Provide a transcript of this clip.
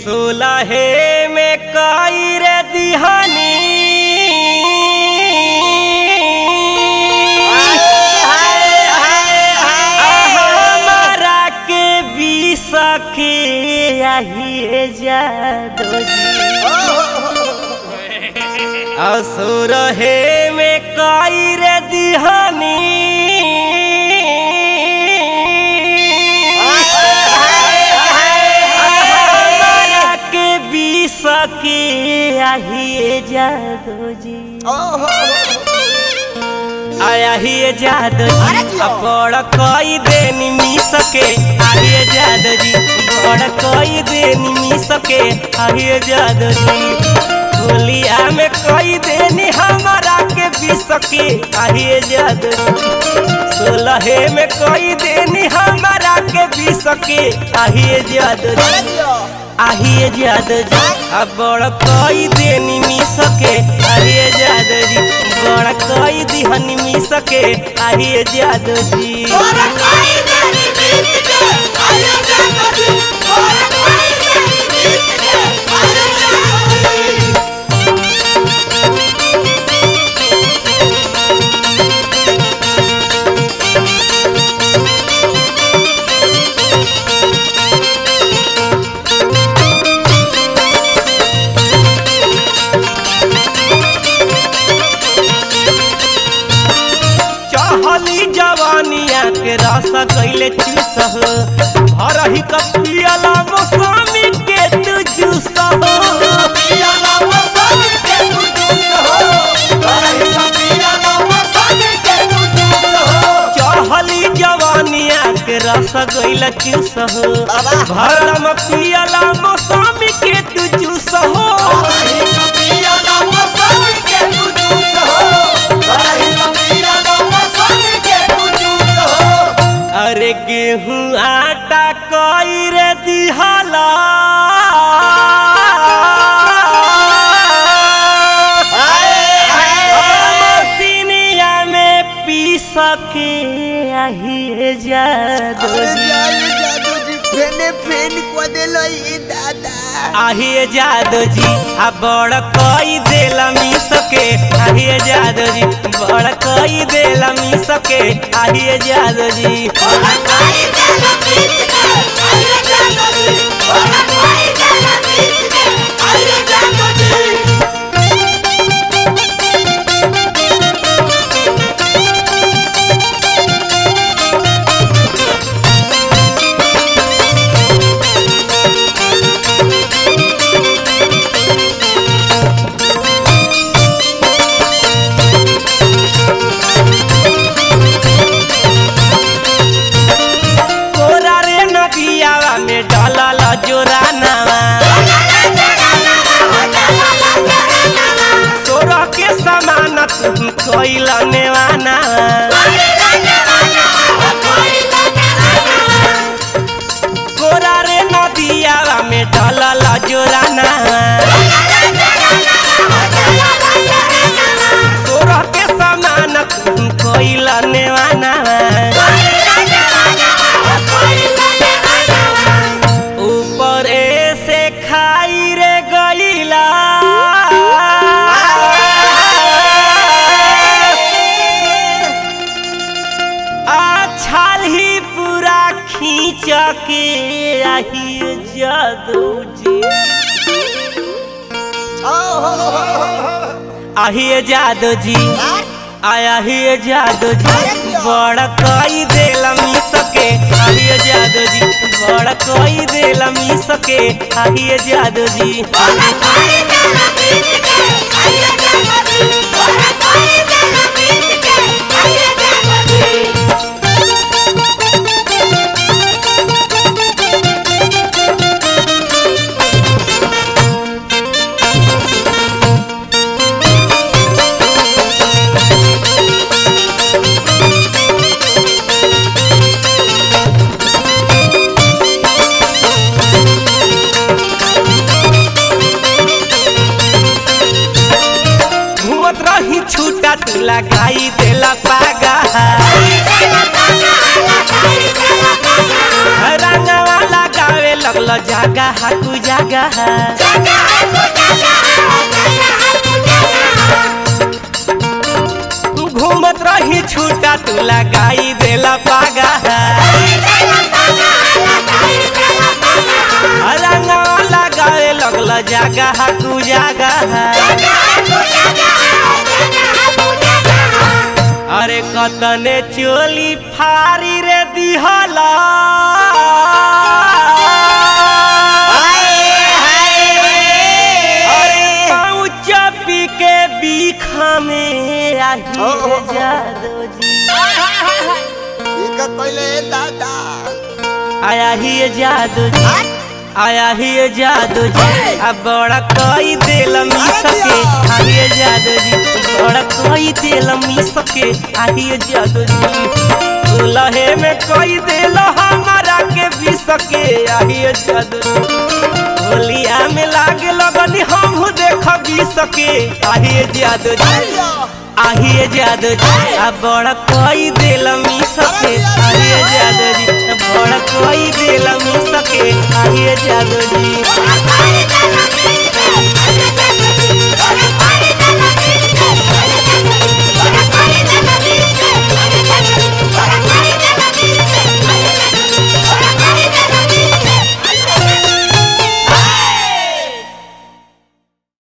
सोलहे में कई रे दिहानी हमारा के बीस के यही जादू असुर हे में कई रे दिहानी सके आही जादू जी आया ही जादू जी बड़ कई दिन मी सके आही जादू जी बड़ कई दिन मी सके आही जादू जी होलिया में कई दिन हमारा के भी सके आही जादू जी सोलहे में कई दिन हमारा के भी सके आही जादू जी आहिए जादू जी अब बड़ कई देनी मी सके आहिए जादू जी बड़ कई दिहनी मी सके आहिए जादू जी जवानिया के रस कैले चूसह भरही कपियाला मौसमी के तू जूसह चढ़ली जवानिया के रस कैले चूसह भरम पियाला मौसमी के तू जूसह अरे गेहूं आटा कई रे दिहाला मसीनिया में पीस के आही जादू आही जादू जी आ बड़ कई देला मी सके आही जादू जी बड़ कई देला मी सके आही जादू जी जोरानावा सोरह के समानत कोइला नेवाना गोरा रे नदियावा में ढलला जोराना सोरह के समानत कोइला नेवाना के आही जादू जी आही जादू जी आया ही जादू जी बड़ कई देला मी सके आही जादू जी बड़ कई देला मी सके आही जादू जी छूटा तू लगाई देला पागा रंगवा लगावे लगल लगल जागा हाकू जागा घूमत रही छूटा तू लगाई देला पागा रंगा लगावे लगल जागा हाकू जागा अरे कतने चोली फारी रे दिहला पी के बीखा में जादो जी दादा आया ही जादू जी आया ही जादू जी अब बड़ा कोई दिल मी सके आही जादू जी बड़ा कोई दिल मी सके आही जादू जी दुल्हे में कोई दिल हमारा के भी सके आही जादू होलिया में लागे लगनी हम देख भी सके आही जादू जी आही जादू जी अब बड़ा कोई दिल मी सके आही जादू जी बड़ा कोई दिल मी सके आही जादू जी